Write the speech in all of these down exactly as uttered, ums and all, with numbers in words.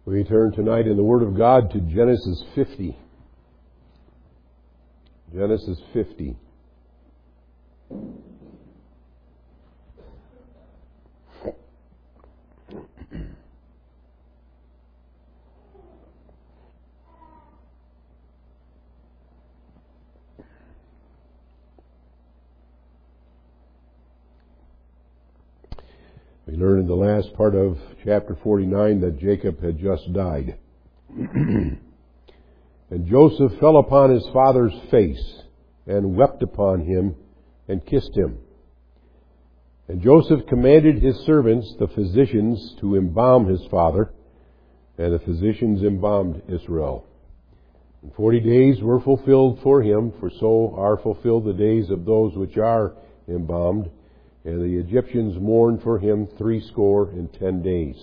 We turn tonight in the Word of God to Genesis fifty. Genesis fifty. We learn in the last part of chapter forty-nine that Jacob had just died. And Joseph fell upon his father's face and wept upon him and kissed him. And Joseph commanded his servants, the physicians, to embalm his father, and the physicians embalmed Israel. And forty days were fulfilled for him, for so are fulfilled the days of those which are embalmed. And the Egyptians mourned for him threescore and ten days.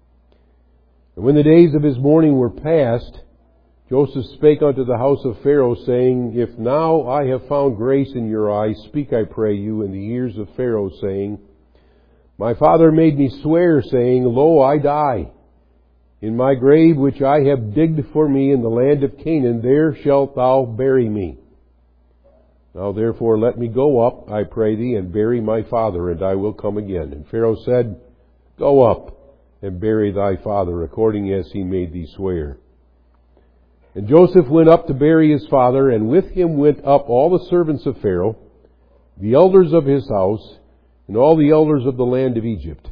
And when the days of his mourning were past, Joseph spake unto the house of Pharaoh, saying, If now I have found grace in your eyes, speak, I pray you, in the ears of Pharaoh, saying, My father made me swear, saying, Lo, I die. In my grave which I have digged for me in the land of Canaan, there shalt thou bury me. Now therefore let me go up, I pray thee, and bury my father, and I will come again. And Pharaoh said, Go up, and bury thy father, according as he made thee swear. And Joseph went up to bury his father, and with him went up all the servants of Pharaoh, the elders of his house, and all the elders of the land of Egypt.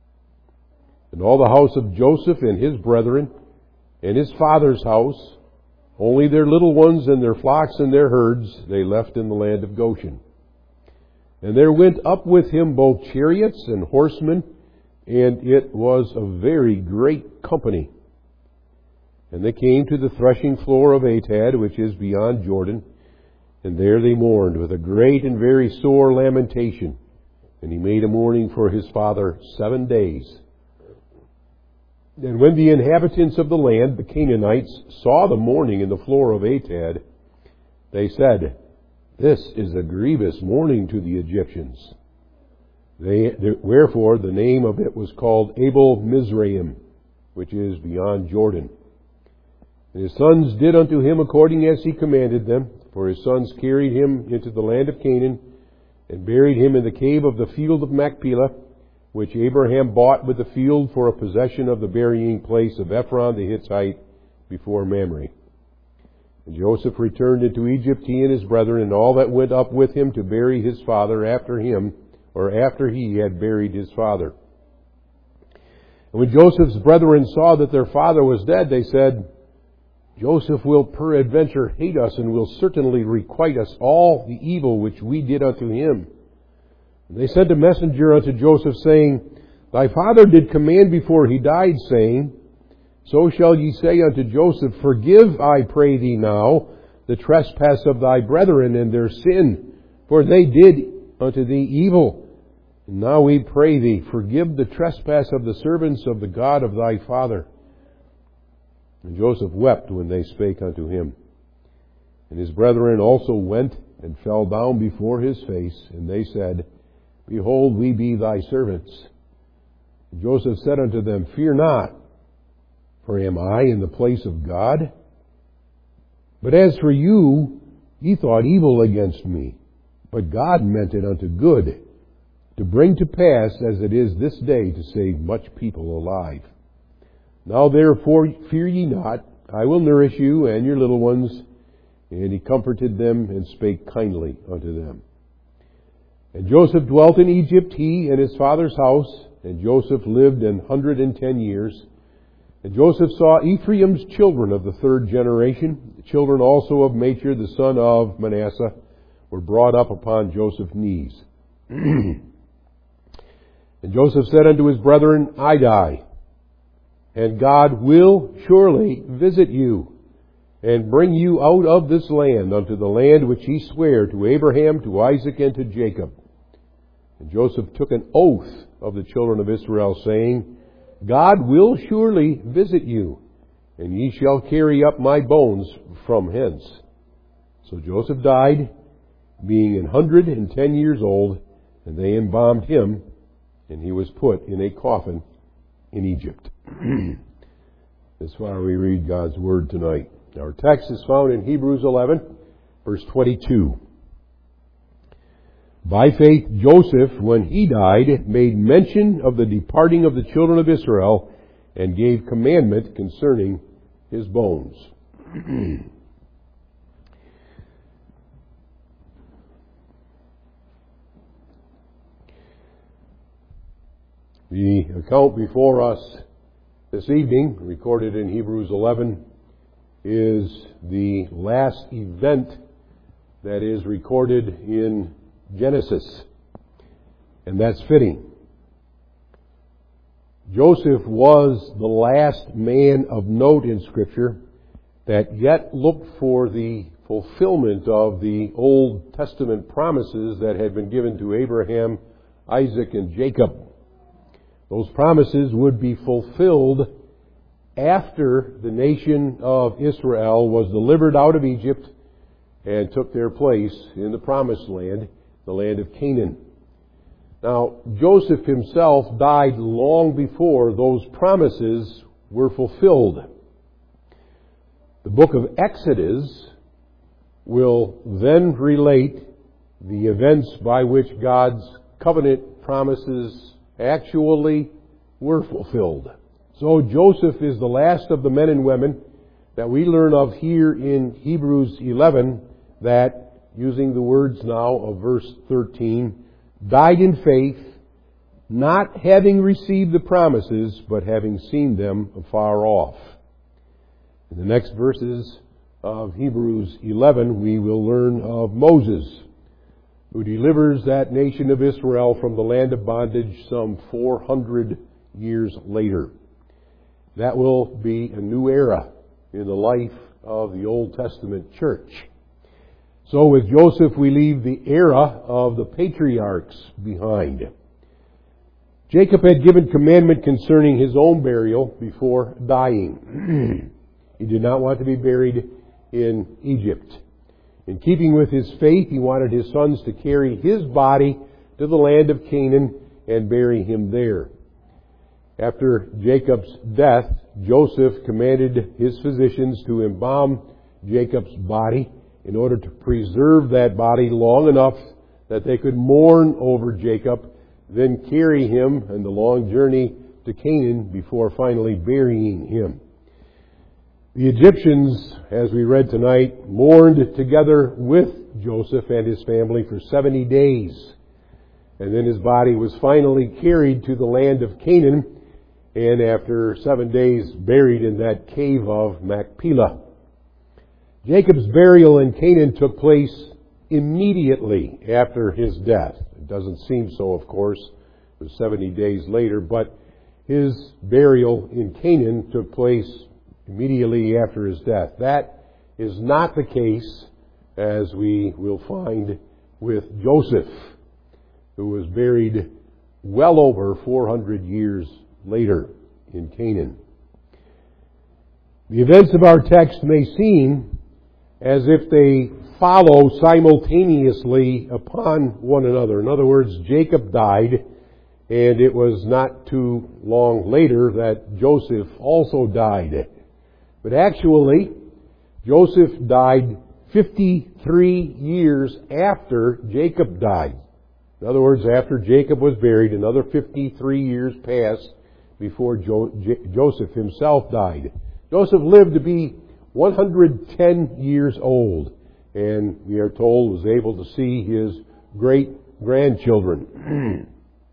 And all the house of Joseph and his brethren, and his father's house, only their little ones and their flocks and their herds they left in the land of Goshen. And there went up with him both chariots and horsemen, and it was a very great company. And they came to the threshing floor of Atad, which is beyond Jordan, and there they mourned with a great and very sore lamentation. And he made a mourning for his father seven days. And when the inhabitants of the land, the Canaanites, saw the mourning in the floor of Atad, they said, This is a grievous mourning to the Egyptians. They, wherefore the name of it was called Abel Mizraim, which is beyond Jordan. And his sons did unto him according as he commanded them, for his sons carried him into the land of Canaan, and buried him in the cave of the field of Machpelah, which Abraham bought with the field for a possession of the burying place of Ephron the Hittite before Mamre. And Joseph returned into Egypt, he and his brethren, and all that went up with him to bury his father after him, or after he had buried his father. And when Joseph's brethren saw that their father was dead, they said, Joseph will peradventure hate us, and will certainly requite us all the evil which we did unto him. They sent a messenger unto Joseph, saying, Thy father did command before he died, saying, So shall ye say unto Joseph, Forgive, I pray thee now, the trespass of thy brethren and their sin, for they did unto thee evil. And now we pray thee, forgive the trespass of the servants of the God of thy father. And Joseph wept when they spake unto him. And his brethren also went and fell down before his face, and they said, Behold, we be thy servants. And Joseph said unto them, Fear not, for am I in the place of God? But as for you, ye thought evil against me, but God meant it unto good, to bring to pass, as it is this day, to save much people alive. Now therefore fear ye not, I will nourish you and your little ones. And he comforted them and spake kindly unto them. And Joseph dwelt in Egypt, he and his father's house, and Joseph lived an hundred and ten years. And Joseph saw Ephraim's children of the third generation. The children also of Machir, the son of Manasseh, were brought up upon Joseph's knees. And Joseph said unto his brethren, I die, and God will surely visit you, and bring you out of this land unto the land which he sware to Abraham, to Isaac, and to Jacob. And Joseph took an oath of the children of Israel, saying, God will surely visit you, and ye shall carry up my bones from hence. So Joseph died, being an hundred and ten years old, and they embalmed him, and he was put in a coffin in Egypt. as far as we read God's Word tonight. Our text is found in Hebrews eleven, verse twenty-two. By faith, Joseph, when he died, made mention of the departing of the children of Israel and gave commandment concerning his bones. The account before us this evening, recorded in Hebrews eleven, is the last event that is recorded in Genesis. And that's fitting. Joseph was the last man of note in Scripture that yet looked for the fulfillment of the Old Testament promises that had been given to Abraham, Isaac, and Jacob. Those promises would be fulfilled after the nation of Israel was delivered out of Egypt and took their place in the promised land, the land of Canaan. Now, Joseph himself died long before those promises were fulfilled. The book of Exodus will then relate the events by which God's covenant promises actually were fulfilled. So Joseph is the last of the men and women that we learn of here in Hebrews eleven that, using the words now of verse thirteen, died in faith, not having received the promises, but having seen them afar off. In the next verses of Hebrews eleven, we will learn of Moses, who delivers that nation of Israel from the land of bondage some four hundred years later. That will be a new era in the life of the Old Testament church. So with Joseph, we leave the era of the patriarchs behind. Jacob had given commandment concerning his own burial before dying. He did not want to be buried in Egypt. In keeping with his faith, he wanted his sons to carry his body to the land of Canaan and bury him there. After Jacob's death, Joseph commanded his physicians to embalm Jacob's body in order to preserve that body long enough that they could mourn over Jacob, then carry him on the long journey to Canaan before finally burying him. The Egyptians, as we read tonight, mourned together with Joseph and his family for seventy days. And then his body was finally carried to the land of Canaan, and after seven days buried in that cave of Machpelah. Jacob's burial in Canaan took place immediately after his death. It doesn't seem so, of course. It was seventy days later, but his burial in Canaan took place immediately after his death. That is not the case, as we will find with Joseph, who was buried well over four hundred years later in Canaan. The events of our text may seem as if they follow simultaneously upon one another. In other words, Jacob died, and it was not too long later that Joseph also died. But actually, Joseph died fifty-three years after Jacob died. In other words, after Jacob was buried, another fifty-three years passed before jo- J- Joseph himself died. Joseph lived to be one hundred ten years old, and we are told was able to see his great-grandchildren.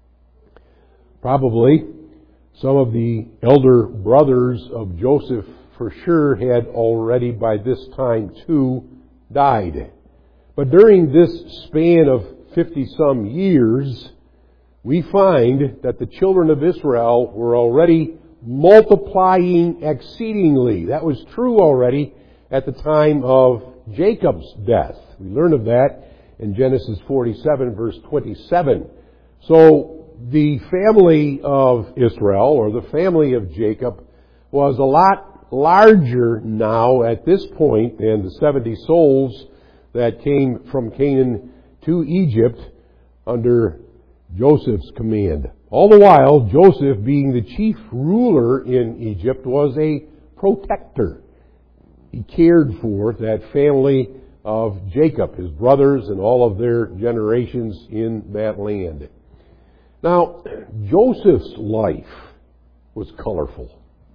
Probably some of the elder brothers of Joseph for sure had already by this time too died. But during this span of fifty-some years, we find that the children of Israel were already multiplying exceedingly. That was true already at the time of Jacob's death. We learn of that in Genesis forty-seven, verse twenty-seven. So the family of Israel, or the family of Jacob, was a lot larger now at this point than the seventy souls that came from Canaan to Egypt under Joseph's command. All the while, Joseph, being the chief ruler in Egypt, was a protector. He cared for that family of Jacob, his brothers, and all of their generations in that land. Now, Joseph's life was colorful.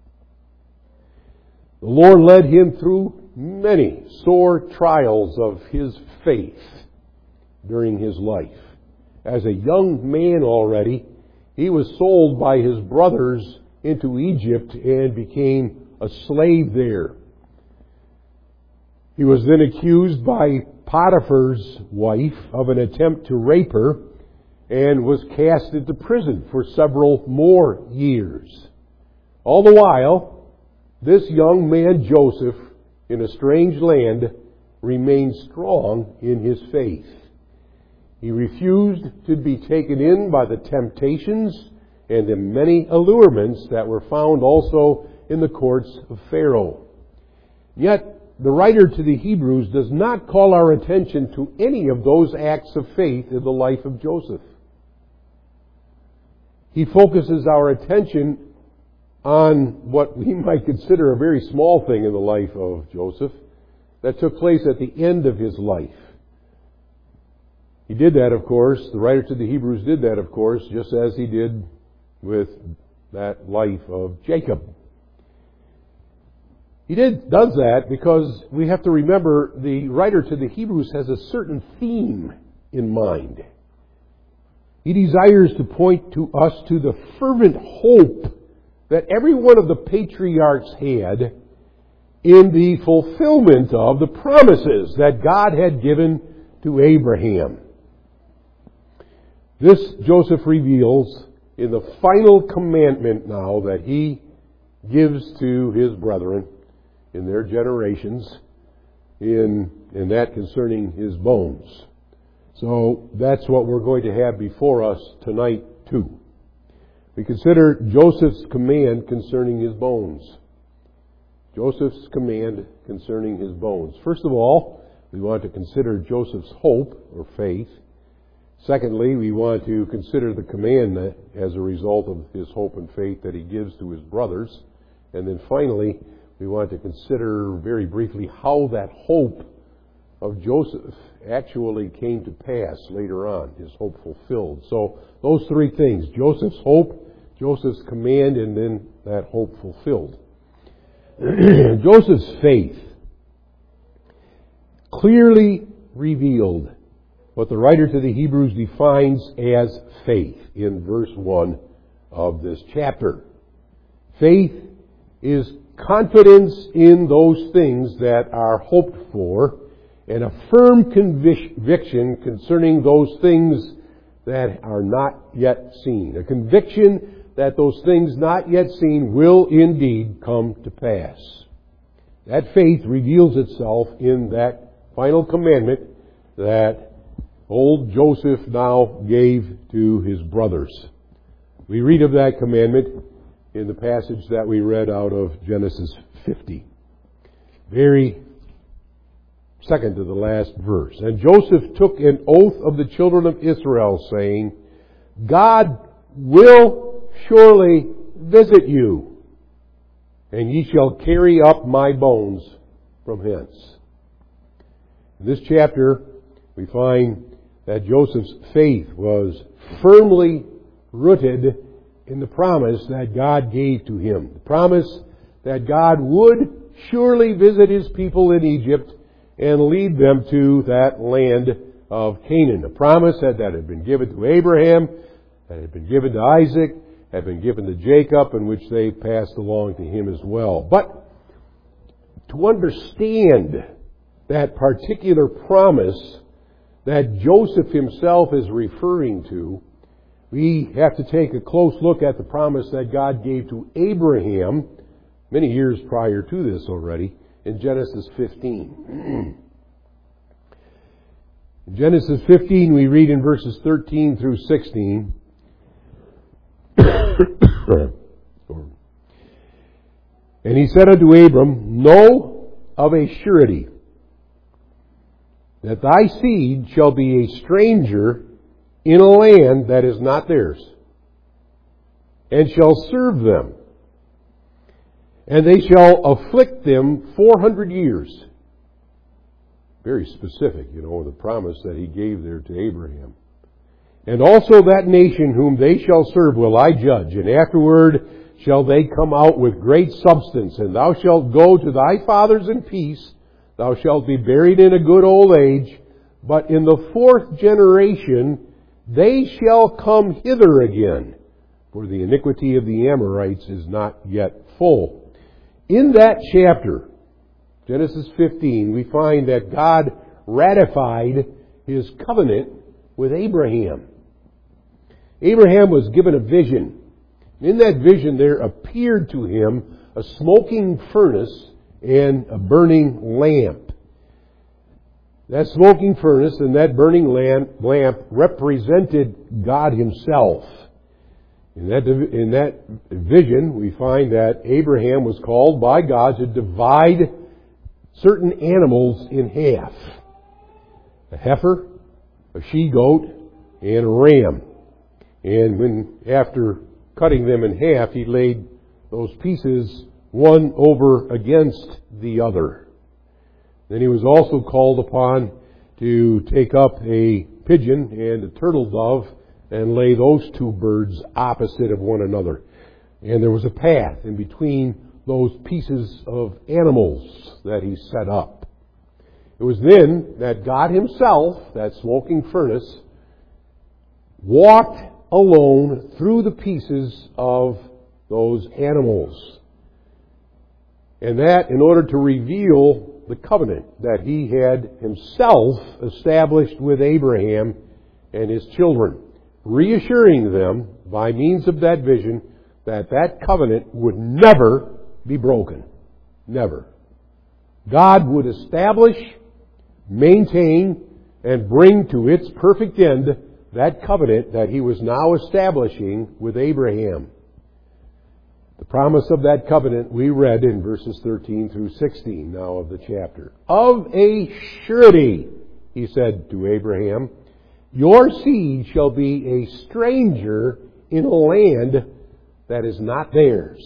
The Lord led him through many sore trials of his faith during his life. As a young man already, he was sold by his brothers into Egypt and became a slave there. He was then accused by Potiphar's wife of an attempt to rape her and was cast into prison for several more years. All the while, this young man Joseph, in a strange land, remained strong in his faith. He refused to be taken in by the temptations and the many allurements that were found also in the courts of Pharaoh. Yet, the writer to the Hebrews does not call our attention to any of those acts of faith in the life of Joseph. He focuses our attention on what we might consider a very small thing in the life of Joseph that took place at the end of his life. He did that, of course, the writer to the Hebrews did that, of course, just as he did with that life of Jacob. He did, does that because we have to remember the writer to the Hebrews has a certain theme in mind. He desires to point to us to the fervent hope that every one of the patriarchs had in the fulfillment of the promises that God had given to Abraham. This Joseph reveals in the final commandment now that he gives to his brethren in their generations, in, in that concerning his bones. So that's what we're going to have before us tonight too. We consider Joseph's command concerning his bones. Joseph's command concerning his bones. First of all, we want to consider Joseph's hope or faith. Secondly, we want to consider the command that, as a result of his hope and faith that he gives to his brothers. And then finally, we want to consider very briefly how that hope of Joseph actually came to pass later on, his hope fulfilled. So those three things, Joseph's hope, Joseph's command, and then that hope fulfilled. Joseph's faith clearly revealed what the writer to the Hebrews defines as faith in verse one of this chapter. Faith is confidence in those things that are hoped for and a firm conviction concerning those things that are not yet seen. A conviction that those things not yet seen will indeed come to pass. That faith reveals itself in that final commandment that old Joseph now gave to his brothers. We read of that commandment in the passage that we read out of Genesis fifty. Very second to the last verse. And Joseph took an oath of the children of Israel, saying, God will surely visit you, and ye shall carry up my bones from hence. In this chapter, we find that Joseph's faith was firmly rooted in the promise that God gave to him. The promise that God would surely visit his people in Egypt and lead them to that land of Canaan. A promise that, that had been given to Abraham, that had been given to Isaac, had been given to Jacob, and which they passed along to him as well. But to understand that particular promise that Joseph himself is referring to, we have to take a close look at the promise that God gave to Abraham many years prior to this already in Genesis fifteen. In Genesis fifteen, we read in verses thirteen through sixteen, and he said unto Abram, Know of a surety that thy seed shall be a stranger in a land that is not theirs, and shall serve them. and they shall afflict them four hundred years. Very specific, you know, the promise that he gave there to Abraham. And also that nation whom they shall serve will I judge, and afterward shall they come out with great substance, and thou shalt go to thy fathers in peace, thou shalt be buried in a good old age, but in the fourth generation they shall come hither again, for the iniquity of the Amorites is not yet full. In that chapter, Genesis fifteen, we find that God ratified His covenant with Abraham. Abraham was given a vision. In that vision there appeared to him a smoking furnace and a burning lamp. That smoking furnace and that burning lamp, lamp represented God Himself. In that, in that vision we find that Abraham was called by God to divide certain animals in half. A heifer, a she-goat, and a ram. And when, after cutting them in half, he laid those pieces one over against the other. Then he was also called upon to take up a pigeon and a turtle dove and lay those two birds opposite of one another. And there was a path in between those pieces of animals that he set up. It was then that God Himself, that smoking furnace, walked alone through the pieces of those animals. And that in order to reveal the covenant that He had Himself established with Abraham and his children, reassuring them by means of that vision that that covenant would never be broken. Never. God would establish, maintain, and bring to its perfect end that covenant that He was now establishing with Abraham. The promise of that covenant we read in verses thirteen through sixteen now of the chapter. Of a surety, He said to Abraham, your seed shall be a stranger in a land that is not theirs.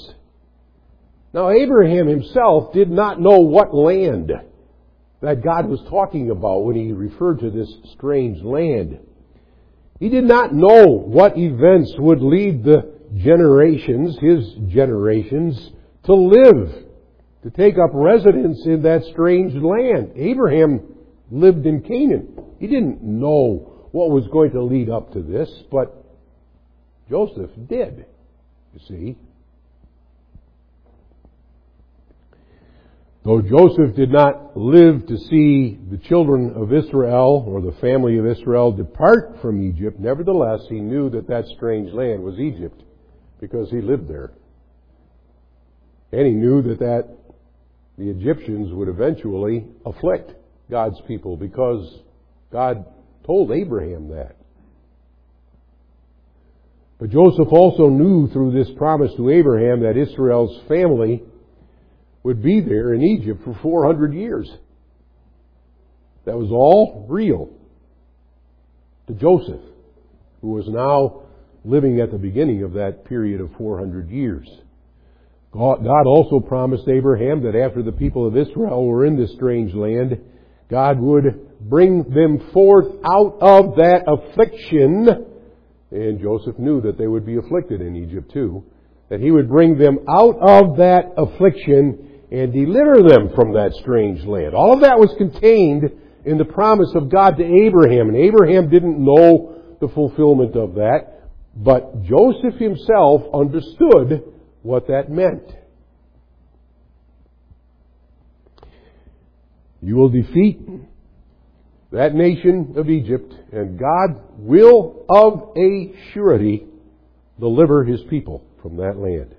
Now Abraham himself did not know what land that God was talking about when He referred to this strange land. He did not know what events would lead the generations, his generations, to live, to take up residence in that strange land. Abraham lived in Canaan. He didn't know what was going to lead up to this, but Joseph did, you see. Though Joseph did not live to see the children of Israel or the family of Israel depart from Egypt, nevertheless he knew that that strange land was Egypt because he lived there. And he knew that, that the Egyptians would eventually afflict God's people because God told Abraham that. But Joseph also knew through this promise to Abraham that Israel's family would be there in Egypt for four hundred years. That was all real to Joseph, who was now living at the beginning of that period of four hundred years. God also promised Abraham that after the people of Israel were in this strange land, God would bring them forth out of that affliction. And Joseph knew that they would be afflicted in Egypt too. That He would bring them out of that affliction and deliver them from that strange land. All of that was contained in the promise of God to Abraham. And Abraham didn't know the fulfillment of that, but Joseph himself understood what that meant. You will defeat that nation of Egypt, and God will of a surety deliver His people from that land.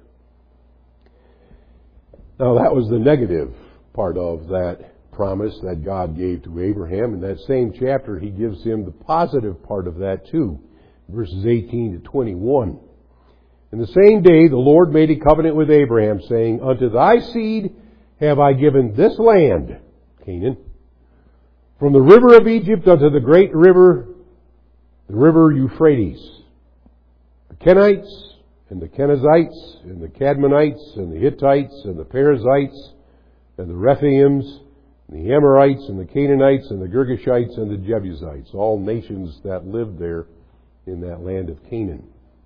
Now that was the negative part of that promise that God gave to Abraham. In that same chapter, He gives him the positive part of that too. Verses eighteen to twenty-one. In the same day the Lord made a covenant with Abraham, saying, unto thy seed have I given this land, Canaan, from the river of Egypt unto the great river, the river Euphrates, the Kenites, and the Kenizzites, and the Cadmonites, and the Hittites, and the Perizzites, and the Rephaims, and the Amorites, and the Canaanites, and the Girgashites, and the Jebusites, all nations that lived there in that land of Canaan.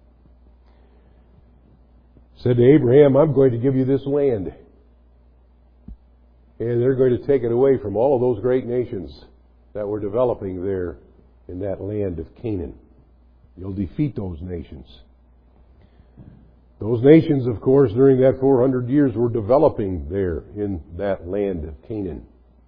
Said to Abraham, I'm going to give you this land. And they're going to take it away from all of those great nations that were developing there in that land of Canaan. You'll defeat those nations. Those nations, of course, during that four hundred years were developing there in that land of Canaan.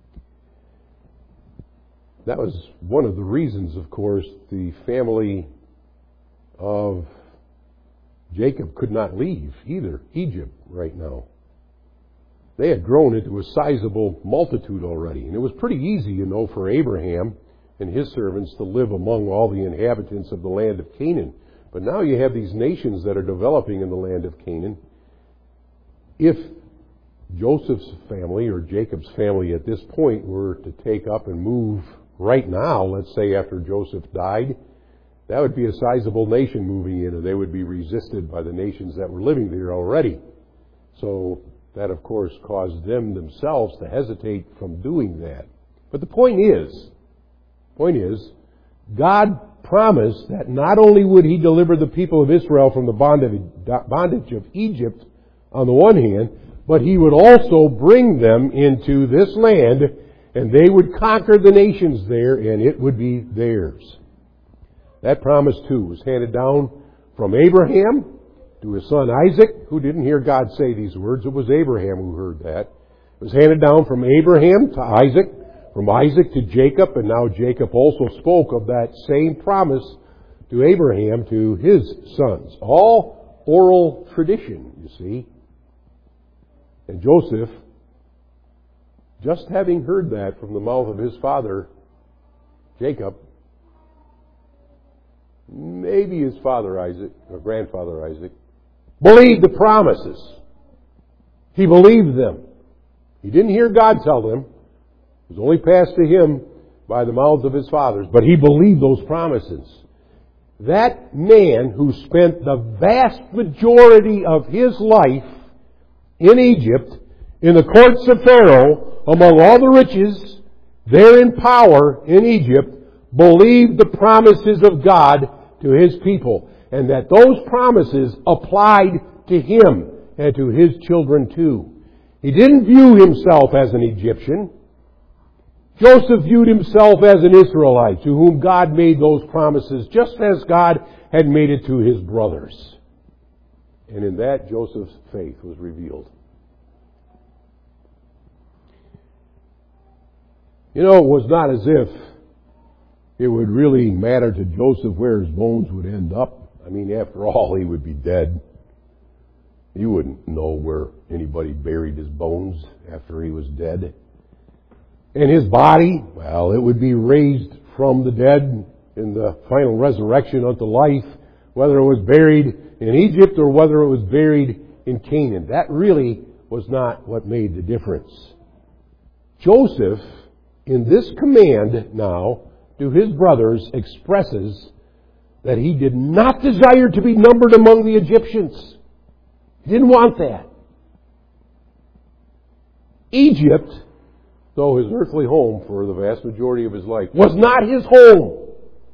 That was one of the reasons, of course, the family of Jacob could not leave either Egypt right now. They had grown into a sizable multitude already. And it was pretty easy, you know, for Abraham and his servants to live among all the inhabitants of the land of Canaan. But now you have these nations that are developing in the land of Canaan. If Joseph's family or Jacob's family at this point were to take up and move right now, let's say after Joseph died, that would be a sizable nation moving in, and they would be resisted by the nations that were living there already. So that, of course, caused them themselves to hesitate from doing that. But the point is, point is, God promised that not only would He deliver the people of Israel from the bondage of Egypt on the one hand, but He would also bring them into this land, and they would conquer the nations there, and it would be theirs. That promise, too, was handed down from Abraham to his son Isaac, who didn't hear God say these words. It was Abraham who heard that. It was handed down from Abraham to Isaac, from Isaac to Jacob, and now Jacob also spoke of that same promise to Abraham to his sons. All oral tradition, you see. And Joseph, just having heard that from the mouth of his father, Jacob, maybe his father Isaac, or grandfather Isaac, believed the promises. He believed them. He didn't hear God tell them. It was only passed to him by the mouths of his fathers, but he believed those promises. That man who spent the vast majority of his life in Egypt, in the courts of Pharaoh, among all the riches, there in power in Egypt, believed the promises of God to His people, and that those promises applied to him and to his children too. He didn't view himself as an Egyptian. Joseph viewed himself as an Israelite to whom God made those promises just as God had made it to his brothers. And in that, Joseph's faith was revealed. You know, it was not as if it would really matter to Joseph where his bones would end up. I mean, after all, he would be dead. You wouldn't know where anybody buried his bones after he was dead. And his body, well, it would be raised from the dead in the final resurrection unto life, whether it was buried in Egypt or whether it was buried in Canaan. That really was not what made the difference. Joseph, in this command now to his brothers, expresses that he did not desire to be numbered among the Egyptians. He didn't want that. Egypt, though his earthly home for the vast majority of his life, was not his home.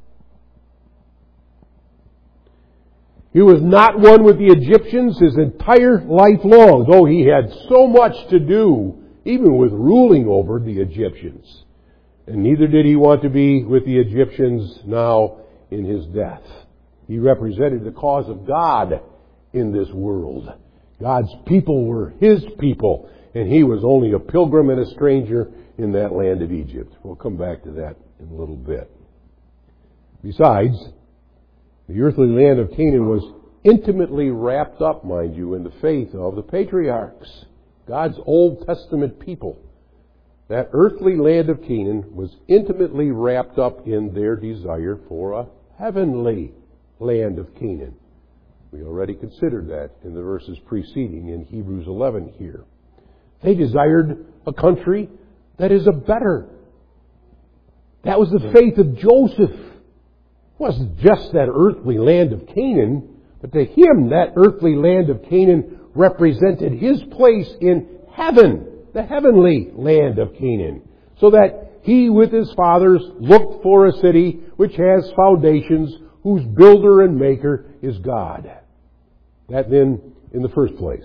He was not one with the Egyptians his entire life long, though he had so much to do, even with ruling over the Egyptians. And neither did he want to be with the Egyptians now in his death. He represented the cause of God in this world. God's people were His people, and he was only a pilgrim and a stranger in that land of Egypt. We'll come back to that in a little bit. Besides, the earthly land of Canaan was intimately wrapped up, mind you, in the faith of the patriarchs, God's Old Testament people. That earthly land of Canaan was intimately wrapped up in their desire for a heavenly land of Canaan. We already considered that in the verses preceding in Hebrews eleven here. They desired a country that is a better. That was the faith of Joseph. It wasn't just that earthly land of Canaan, But to him, that earthly land of Canaan represented his place in heaven, the heavenly land of Canaan. So that he with his fathers looked for a city which has foundations, whose builder and maker is God. That then, in the first place,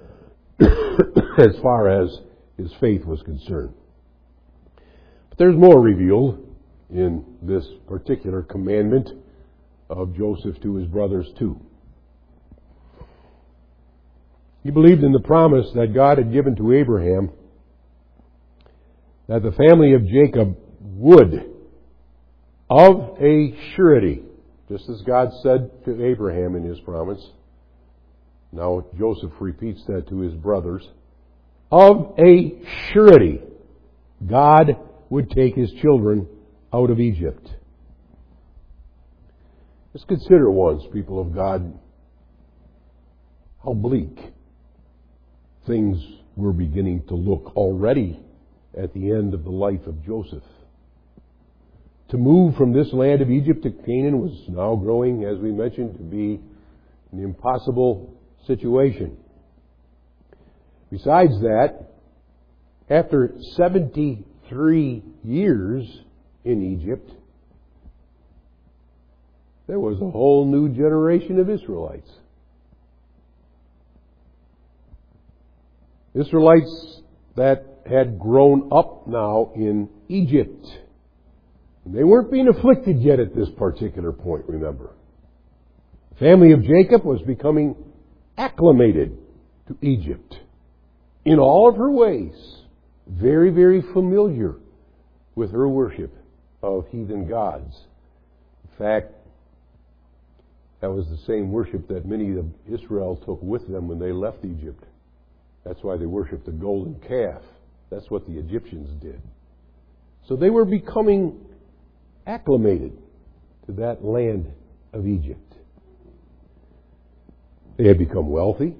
as far as his faith was concerned. But there's more revealed in this particular commandment of Joseph to his brothers too. He believed in the promise that God had given to Abraham that the family of Jacob would, of a surety, just as God said to Abraham in his promise, now Joseph repeats that to his brothers, of a surety, God would take his children out of Egypt. Just consider once, people of God, how bleak things were beginning to look already at the end of the life of Joseph. To move from this land of Egypt to Canaan was now growing, as we mentioned, to be an impossible situation. Besides that, after seventy-three years in Egypt, there was a whole new generation of Israelites. Israelites that had grown up now in Egypt. They weren't being afflicted yet at this particular point, remember. The family of Jacob was becoming acclimated to Egypt in all of her ways. Very, very familiar with her worship of heathen gods. In fact, that was the same worship that many of Israel took with them when they left Egypt. That's why they worshiped the golden calf. That's what the Egyptians did. So they were becoming acclimated to that land of Egypt. They had become wealthy,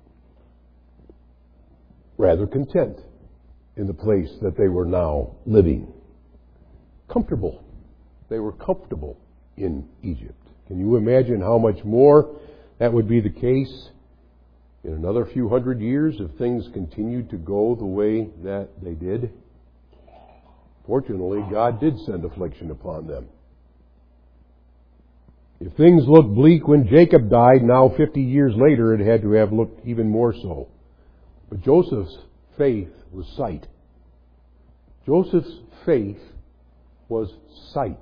rather content in the place that they were now living. Comfortable. They were comfortable in Egypt. Can you imagine how much more that would be the case in another few hundred years if things continued to go the way that they did? Fortunately, God did send affliction upon them. If things looked bleak when Jacob died, now fifty years later it had to have looked even more so. But Joseph's faith was sight. Joseph's faith was sight.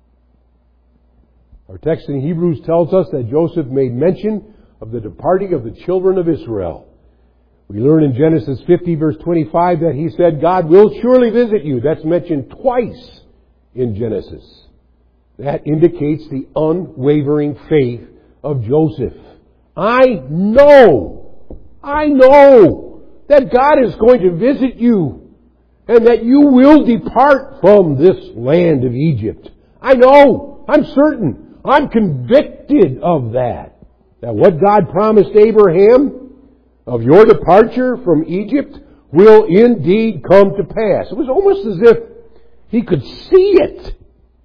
Our text in Hebrews tells us that Joseph made mention of the departing of the children of Israel. We learn in Genesis fifty verse twenty-five that he said, God will surely visit you. That's mentioned twice in Genesis. That indicates the unwavering faith of Joseph. I know, I know that God is going to visit you and that you will depart from this land of Egypt. I know, I'm certain, I'm convicted of that. That what God promised Abraham of your departure from Egypt will indeed come to pass. It was almost as if he could see it.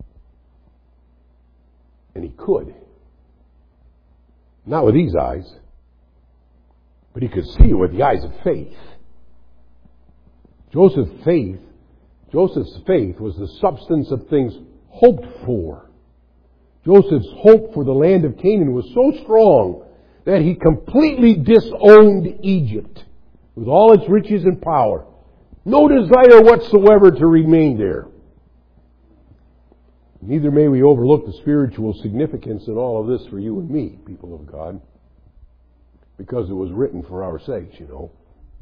And he could. Not with these eyes, but he could see it with the eyes of faith. Joseph's faith, Joseph's faith was the substance of things hoped for. Joseph's hope for the land of Canaan was so strong that he completely disowned Egypt with all its riches and power. No desire whatsoever to remain there. Neither may we overlook the spiritual significance in all of this for you and me, people of God, because it was written for our sakes, you know.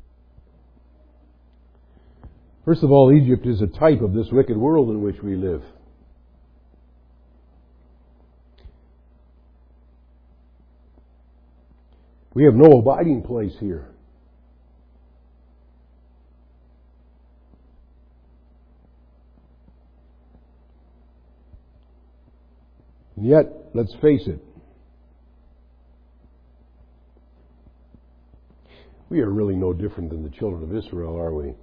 First of all, Egypt is a type of this wicked world in which we live. We have no abiding place here. And yet, let's face it, we are really no different than the children of Israel, are we?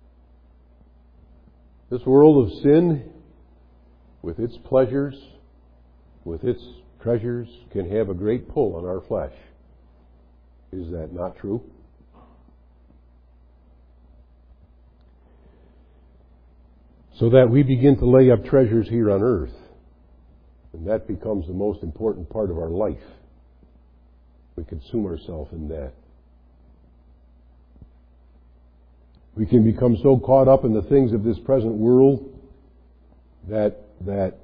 This world of sin, with its pleasures, with its treasures can have a great pull on our flesh. Is that not true? So that we begin to lay up treasures here on earth, and that becomes the most important part of our life. We consume ourselves in that. We can become so caught up in the things of this present world that that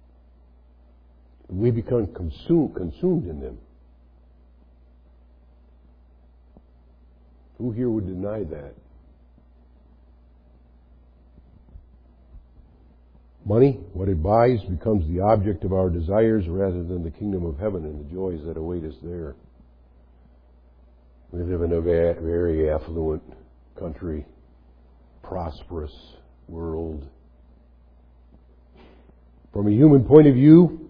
we become consumed, consumed in them. Who here would deny that? Money, what it buys, becomes the object of our desires rather than the kingdom of heaven and the joys that await us there. We live in a very affluent country, prosperous world. From a human point of view,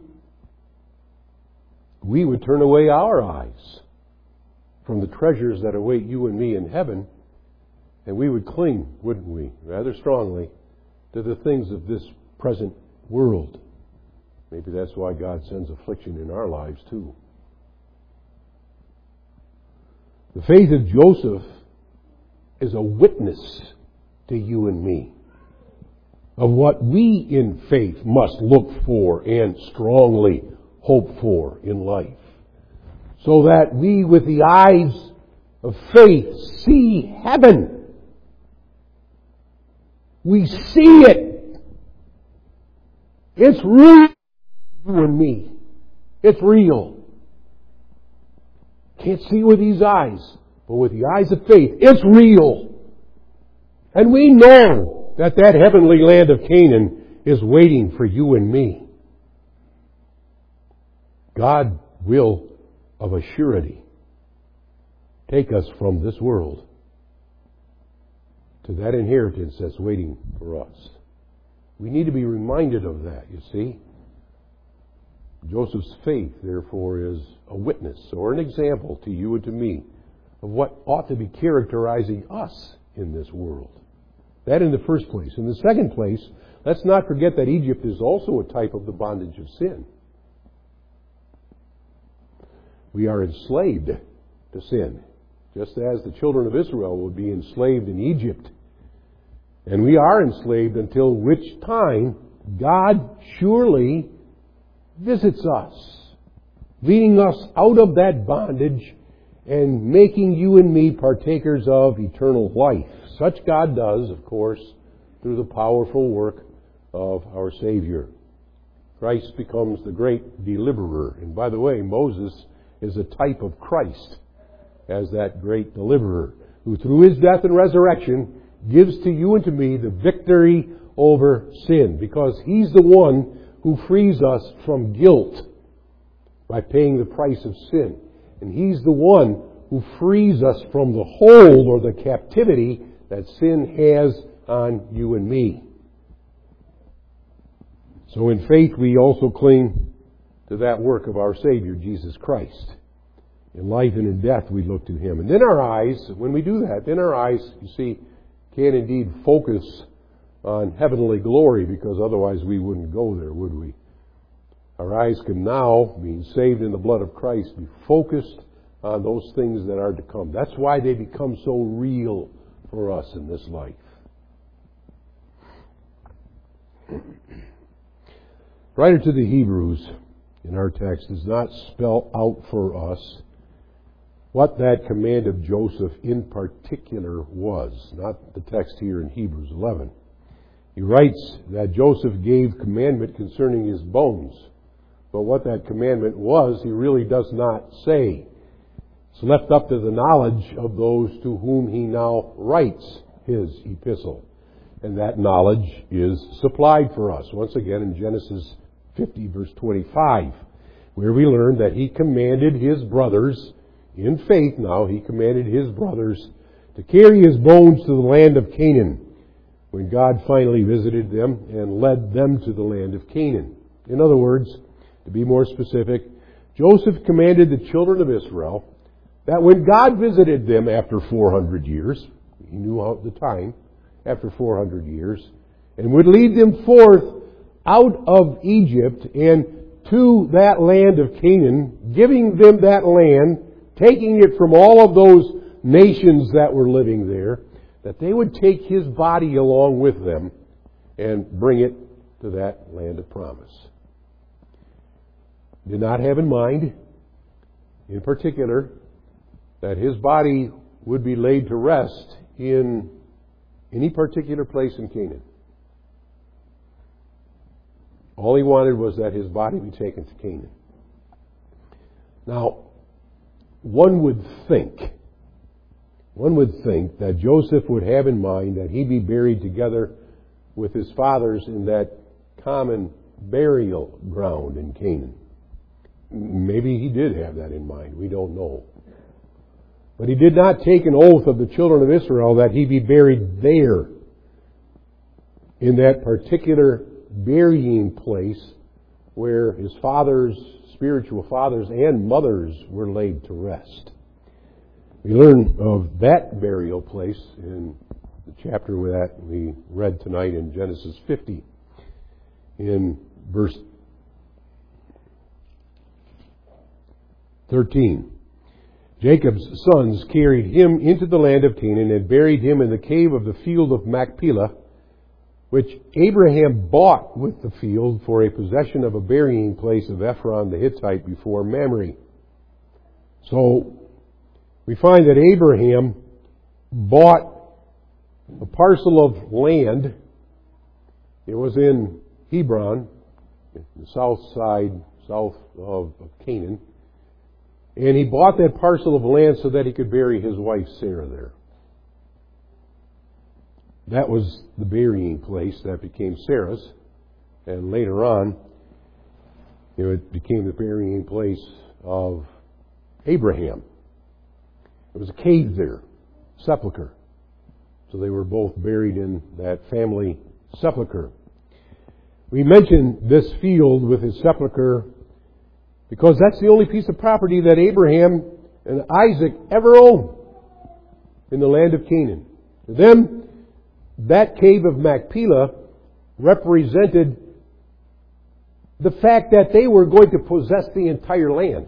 we would turn away our eyes from the treasures that await you and me in heaven, and we would cling, wouldn't we, rather strongly, to the things of this present world. Maybe that's why God sends affliction in our lives too. The faith of Joseph is a witness to you and me of what we in faith must look for and strongly hope for in life, so that we with the eyes of faith see heaven. We see it. It's real, you and me. It's real. Can't see with these eyes, but with the eyes of faith, it's real. And we know that that heavenly land of Canaan is waiting for you and me. God will, of a surety, take us from this world to that inheritance that's waiting for us. We need to be reminded of that, you see. Joseph's faith, therefore, is a witness or an example to you and to me of what ought to be characterizing us in this world. That in the first place. In the second place, let's not forget that Egypt is also a type of the bondage of sin. We are enslaved to sin, just as the children of Israel would be enslaved in Egypt. And we are enslaved until which time God surely visits us, leading us out of that bondage and making you and me partakers of eternal life. Such God does, of course, through the powerful work of our Savior. Christ becomes the great deliverer. And by the way, Moses is a type of Christ as that great deliverer, who through his death and resurrection gives to you and to me the victory over sin, because he's the one who frees us from guilt by paying the price of sin. And he's the one who frees us from the hold or the captivity that sin has on you and me. So in faith we also cling to that work of our Savior, Jesus Christ. In life and in death we look to him. And then our eyes, when we do that, then our eyes, you see, can indeed focus on heavenly glory, because otherwise we wouldn't go there, would we? Our eyes can now, being saved in the blood of Christ, be focused on those things that are to come. That's why they become so real for us in this life. Writer to the Hebrews in our text does not spell out for us what that command of Joseph in particular was. Not the text here in Hebrews eleven. He writes that Joseph gave commandment concerning his bones. But what that commandment was, he really does not say. It's left up to the knowledge of those to whom he now writes his epistle. And that knowledge is supplied for us, once again in Genesis fifty, verse twenty-five, where we learn that he commanded his brothers, in faith now, he commanded his brothers to carry his bones to the land of Canaan, when God finally visited them and led them to the land of Canaan. In other words, to be more specific, Joseph commanded the children of Israel that when God visited them after four hundred years, he knew out the time, after four hundred years, and would lead them forth out of Egypt and to that land of Canaan, giving them that land, taking it from all of those nations that were living there, that they would take His body along with them and bring it to that land of promise. Did not have in mind, in particular, that His body would be laid to rest in any particular place in Canaan. All He wanted was that His body be taken to Canaan. Now, one would think, one would think that Joseph would have in mind that he be buried together with his fathers in that common burial ground in Canaan. Maybe he did have that in mind. We don't know. But he did not take an oath of the children of Israel that he be buried there in that particular burying place where his fathers, spiritual fathers and mothers were laid to rest. We learn of that burial place in the chapter that we read tonight in Genesis fifty, in verse thirteen. Jacob's sons carried him into the land of Canaan and buried him in the cave of the field of Machpelah, which Abraham bought with the field for a possession of a burying place of Ephron the Hittite before Mamre. So we find that Abraham bought a parcel of land. It was in Hebron, the south side, south of Canaan. And he bought that parcel of land so that he could bury his wife Sarah there. That was the burying place that became Sarah's. And later on, it became the burying place of Abraham. There was a cave there, sepulcher. So they were both buried in that family sepulcher. We mention this field with his sepulcher because that's the only piece of property that Abraham and Isaac ever owned in the land of Canaan. To them, that cave of Machpelah represented the fact that they were going to possess the entire land.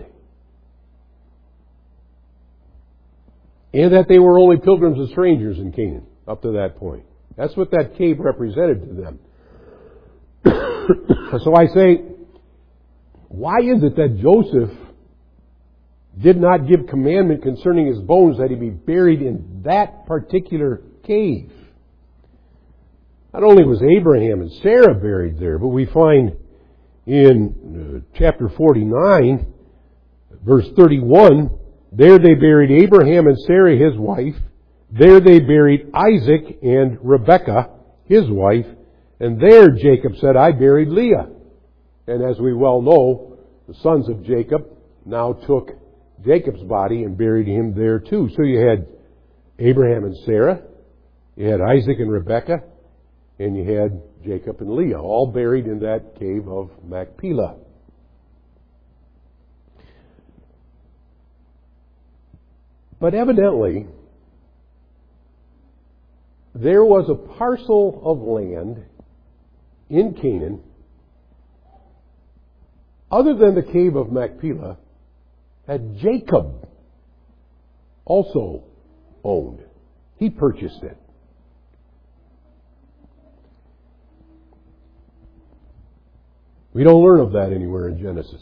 And that they were only pilgrims and strangers in Canaan up to that point. That's what that cave represented to them. So I say, why is it that Joseph did not give commandment concerning his bones that he be buried in that particular cave? Not only was Abraham and Sarah buried there, but we find in uh, chapter forty-nine, verse thirty-one, there they buried Abraham and Sarah, his wife. There they buried Isaac and Rebekah, his wife. And there Jacob said, I buried Leah. And as we well know, the sons of Jacob now took Jacob's body and buried him there too. So you had Abraham and Sarah, you had Isaac and Rebekah, and you had Jacob and Leah, all buried in that cave of Machpelah. But evidently, there was a parcel of land in Canaan, other than the cave of Machpelah, that Jacob also owned. He purchased it. We don't learn of that anywhere in Genesis.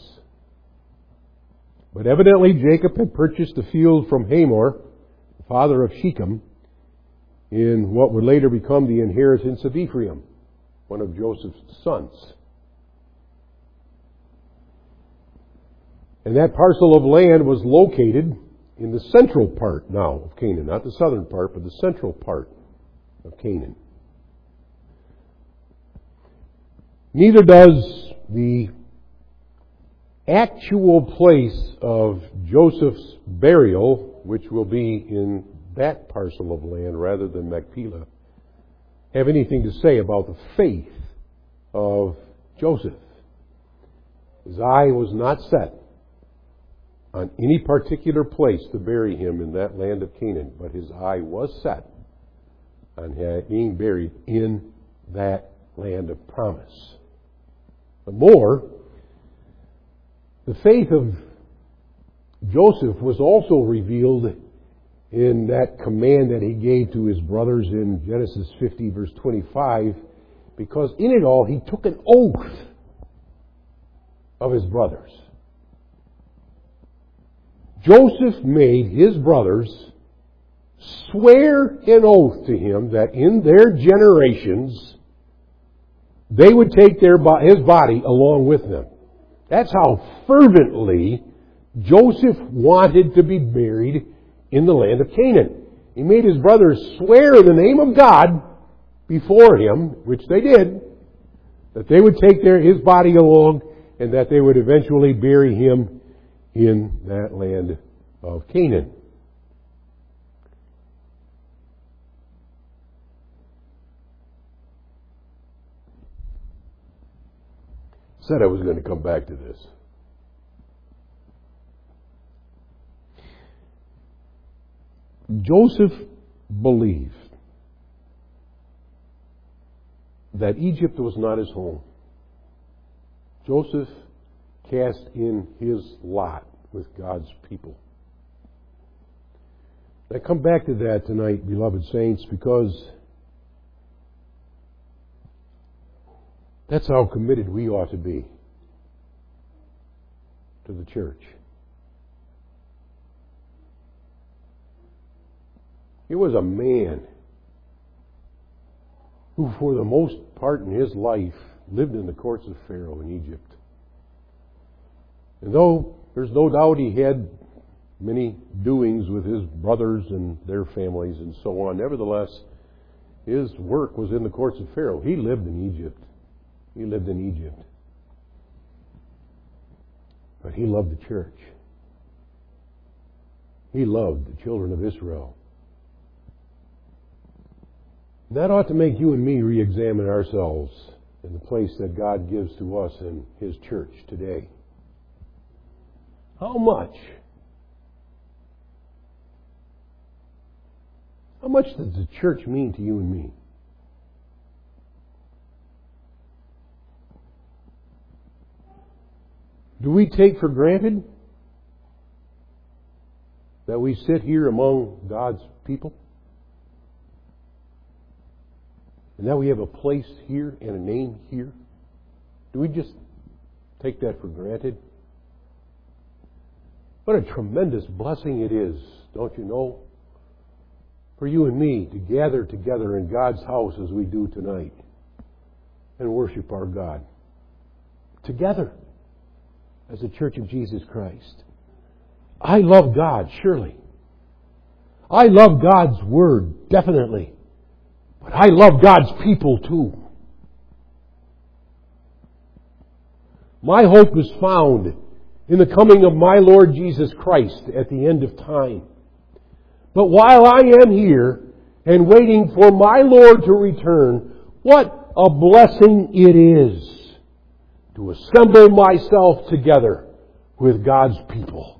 But evidently Jacob had purchased a field from Hamor, father of Shechem, in what would later become the inheritance of Ephraim, one of Joseph's sons. And that parcel of land was located in the central part now of Canaan, not the southern part, but the central part of Canaan. Neither does the actual place of Joseph's burial, which will be in that parcel of land rather than Machpelah, have anything to say about the faith of Joseph. His eye was not set on any particular place to bury him in that land of Canaan, but his eye was set on being buried in that land of promise. The more, The faith of Joseph was also revealed in that command that he gave to his brothers in Genesis fifty, verse twenty-five, because in it all he took an oath of his brothers. Joseph made his brothers swear an oath to him that in their generations they would take their his body along with them. That's how fervently Joseph wanted to be buried in the land of Canaan. He made his brothers swear in the name of God before him, which they did, that they would take their his body along and that they would eventually bury him in that land of Canaan. Said I was going to come back to this. Joseph believed that Egypt was not his home. Joseph cast in his lot with God's people. I come back to that tonight, beloved saints, because that's how committed we ought to be to the church. He was a man who, for the most part in his life, lived in the courts of Pharaoh in Egypt. And though there's no doubt he had many doings with his brothers and their families and so on, nevertheless, his work was in the courts of Pharaoh. He lived in Egypt. He lived in Egypt. But he loved the church. He loved the children of Israel. That ought to make you and me re-examine ourselves in the place that God gives to us in His church today. How much? How much does the church mean to you and me? Do we take for granted that we sit here among God's people? And that we have a place here and a name here? Do we just take that for granted? What a tremendous blessing it is, don't you know, for you and me to gather together in God's house as we do tonight and worship our God. Together as the Church of Jesus Christ. I love God, surely. I love God's Word, definitely. But I love God's people too. My hope is found in the coming of my Lord Jesus Christ at the end of time. But while I am here and waiting for my Lord to return, what a blessing it is to assemble myself together with God's people.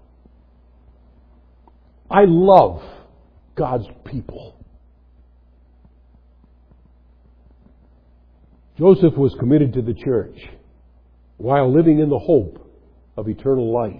I love God's people. Joseph was committed to the church while living in the hope of eternal life.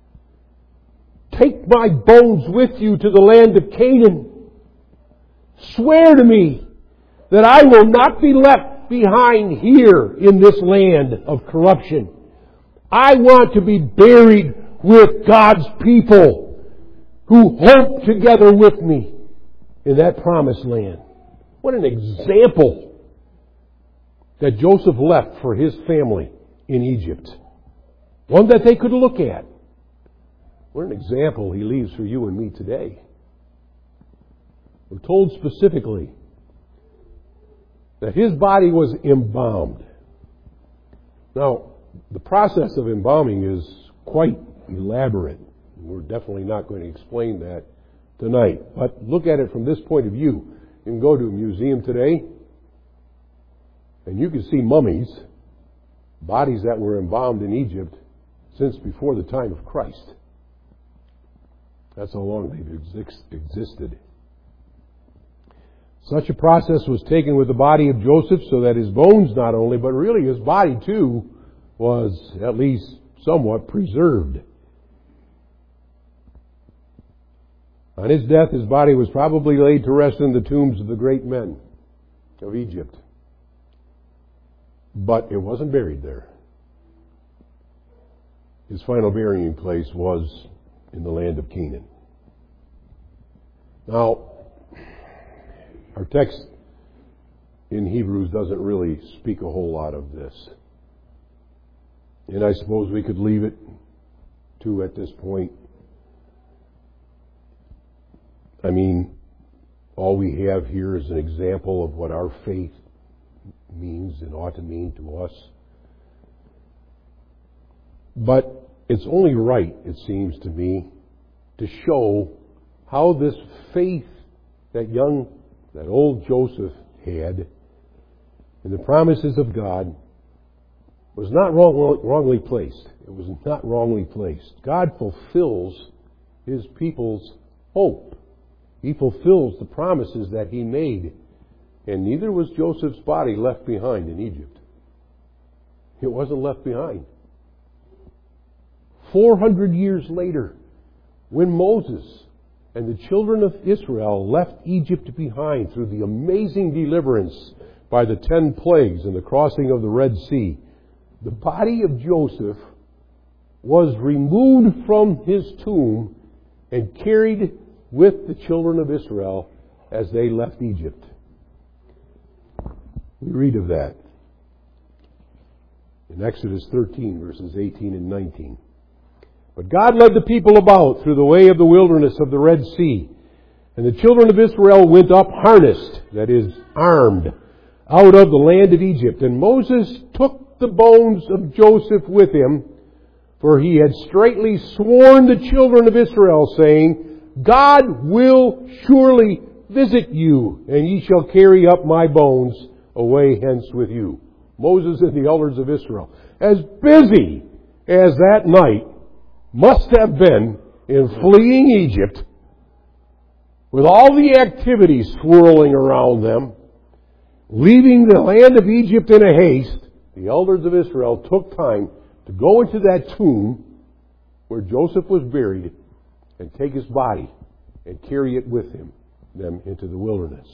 Take my bones with you to the land of Canaan. Swear to me that I will not be left behind here in this land of corruption. I want to be buried with God's people who hope together with me in that promised land. What an example that Joseph left for his family in Egypt. One that they could look at. What an example he leaves for you and me today. We're told specifically that his body was embalmed. Now, the process of embalming is quite elaborate. We're definitely not going to explain that tonight. But look at it from this point of view. You can go to a museum today, and you can see mummies, bodies that were embalmed in Egypt since before the time of Christ. That's how long they've ex- existed. Such a process was taken with the body of Joseph so that his bones not only, but really his body too, was at least somewhat preserved. On his death, his body was probably laid to rest in the tombs of the great men of Egypt. But it wasn't buried there. His final burying place was in the land of Canaan. Now, our text in Hebrews doesn't really speak a whole lot of this. And I suppose we could leave it to at this point. I mean, all we have here is an example of what our faith means and ought to mean to us. But it's only right, it seems to me, to show how this faith that young, that old Joseph had in the promises of God was not wrong, wrongly placed. It was not wrongly placed. God fulfills His people's hope. He fulfills the promises that He made. And neither was Joseph's body left behind in Egypt. It wasn't left behind. Four hundred years later, when Moses and the children of Israel left Egypt behind through the amazing deliverance by the ten plagues and the crossing of the Red Sea, the body of Joseph was removed from his tomb and carried with the children of Israel as they left Egypt. We read of that in Exodus thirteen, verses eighteen and nineteen. But God led the people about through the way of the wilderness of the Red Sea. And the children of Israel went up harnessed, that is, armed, out of the land of Egypt. And Moses took the bones of Joseph with him, for he had straitly sworn the children of Israel, saying, God will surely visit you, and ye shall carry up my bones away hence with you. Moses and the elders of Israel, as busy as that night must have been in fleeing Egypt, with all the activities swirling around them, leaving the land of Egypt in a haste, the elders of Israel took time to go into that tomb where Joseph was buried and take his body and carry it with him, them into the wilderness.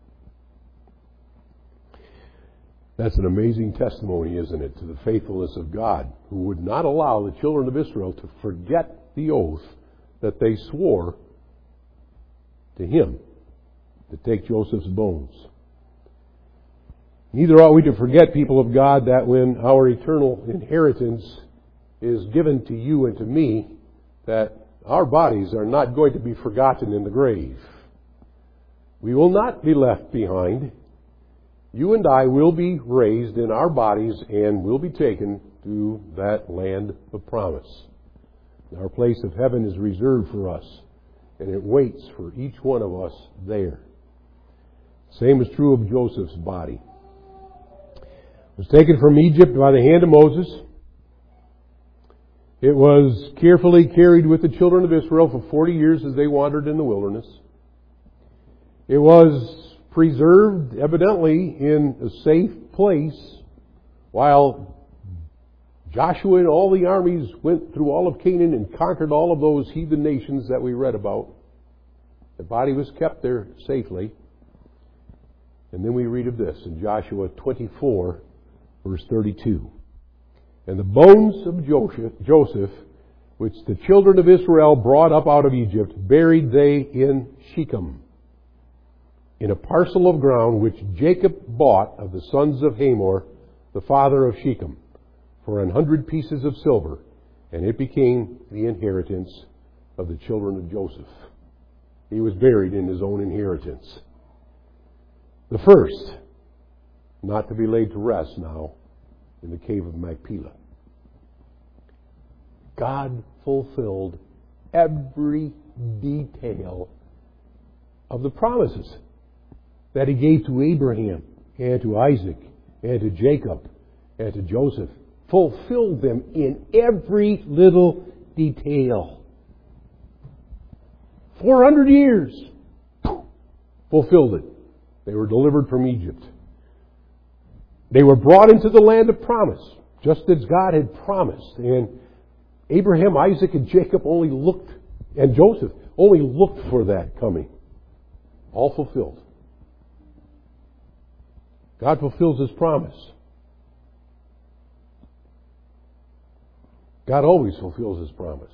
That's an amazing testimony, isn't it, to the faithfulness of God, who would not allow the children of Israel to forget the oath that they swore to Him to take Joseph's bones. Neither ought we to forget, people of God, that when our eternal inheritance is given to you and to me, that our bodies are not going to be forgotten in the grave. We will not be left behind. You and I will be raised in our bodies and will be taken to that land of promise. Our place of heaven is reserved for us, and it waits for each one of us there. Same is true of Joseph's body. It was taken from Egypt by the hand of Moses. It was carefully carried with the children of Israel for forty years as they wandered in the wilderness. It was preserved, evidently, in a safe place while Joshua and all the armies went through all of Canaan and conquered all of those heathen nations that we read about. The body was kept there safely. And then we read of this in Joshua twenty-four, verse thirty-two. And the bones of Joseph, which the children of Israel brought up out of Egypt, buried they in Shechem, in a parcel of ground which Jacob bought of the sons of Hamor, the father of Shechem, for an hundred pieces of silver, and it became the inheritance of the children of Joseph. He was buried in his own inheritance. The first, not to be laid to rest now, in the cave of Machpelah. God fulfilled every detail of the promises that He gave to Abraham and to Isaac and to Jacob and to Joseph. Fulfilled them in every little detail. four hundred years. Fulfilled it. They were delivered from Egypt. They were brought into the land of promise, just as God had promised. And Abraham, Isaac, and Jacob only looked, and Joseph only looked for that coming. All fulfilled. God fulfills His promise. God always fulfills His promise.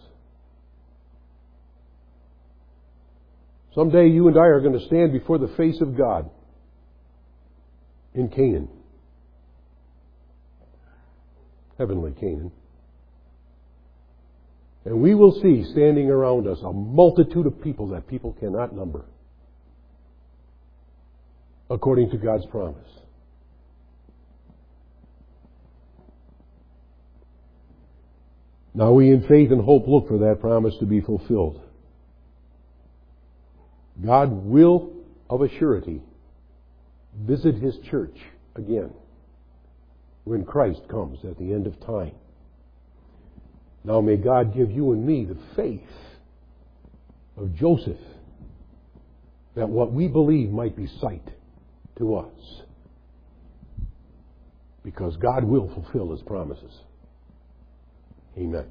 Someday you and I are going to stand before the face of God in Canaan. Heavenly Canaan. And we will see standing around us a multitude of people that people cannot number, according to God's promise. Now we in faith and hope look for that promise to be fulfilled. God will, of a surety, visit His church again when Christ comes at the end of time. Now may God give you and me the faith of Joseph, that what we believe might be sight to us, because God will fulfill His promises. Amen.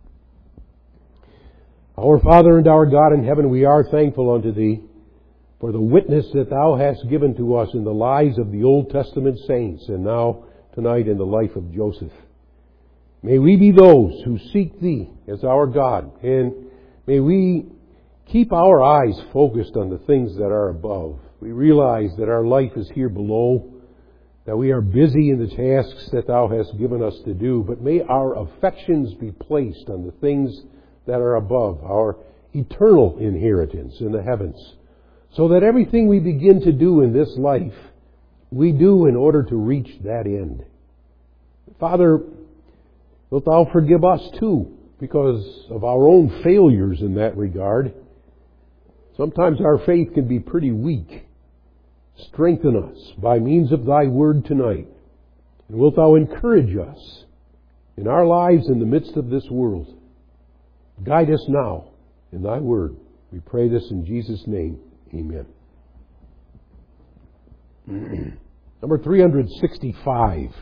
Our Father and our God in heaven, we are thankful unto Thee for the witness that Thou hast given to us in the lives of the Old Testament saints, and now tonight in the life of Joseph. May we be those who seek Thee as our God, and may we keep our eyes focused on the things that are above. We realize that our life is here below, that we are busy in the tasks that Thou hast given us to do, but may our affections be placed on the things that are above, our eternal inheritance in the heavens, so that everything we begin to do in this life, we do in order to reach that end. Father, wilt Thou forgive us too, because of our own failures in that regard. Sometimes our faith can be pretty weak. Strengthen us by means of Thy word tonight. And wilt Thou encourage us in our lives in the midst of this world. Guide us now in Thy word. We pray this in Jesus' name. Amen. Number three hundred sixty-five.